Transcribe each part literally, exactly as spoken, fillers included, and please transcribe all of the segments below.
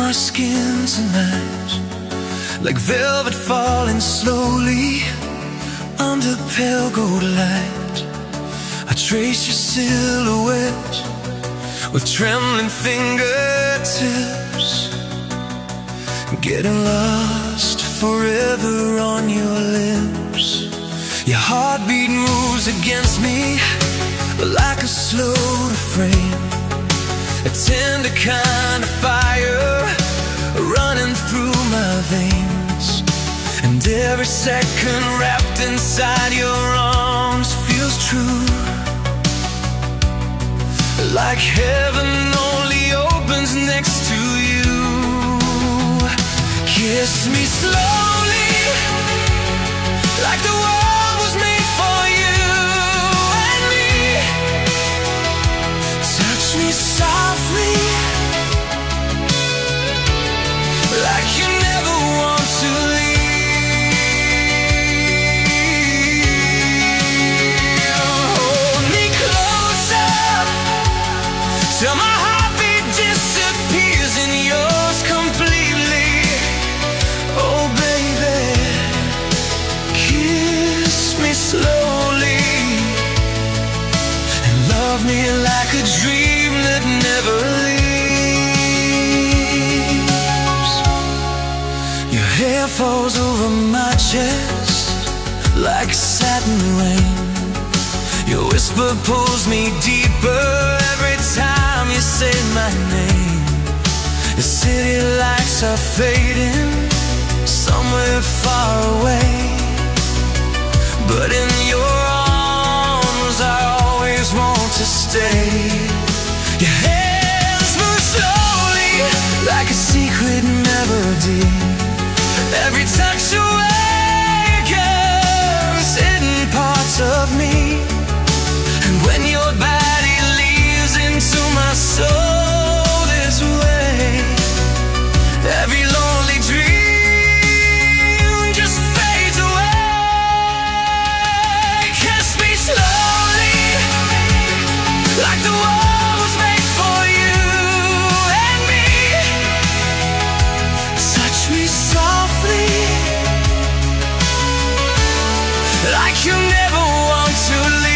our skin tonight, like velvet falling slowly under pale gold light. I trace your silhouette with trembling fingertips, getting lost forever on your lips. Your heartbeat moves against me like a slowed frame, a tender kind of fire running through my veins. And every second wrapped inside your arms feels true, like heaven only opens next to you. Kiss me slowly, like the world was made for you and me. Touch me softly, like you never want to leave. Hold me closer till my heartbeat disappears in yours completely. Oh baby, kiss me slowly and love me like a dream that never leaves. Your hair falls over my chest like satin rain. Your whisper pulls me deeper every time you say my name. The city lights are fading somewhere far away, but in your arms I always want to stay. Your hands move slowly like a secret melody. Every touch awakens hidden parts of me. And when your body leaves into my soul this way, every lonely dream just fades away. Kiss me slowly, like the world was made for you and me. Touch me softly, like you never want to leave.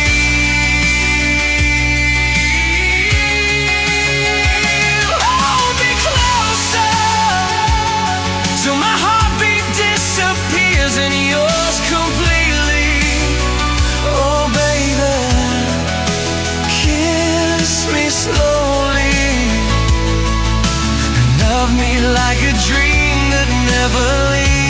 Hold me closer till my heartbeat disappears in yours completely. Oh baby, kiss me slowly and love me like a dream that never leaves.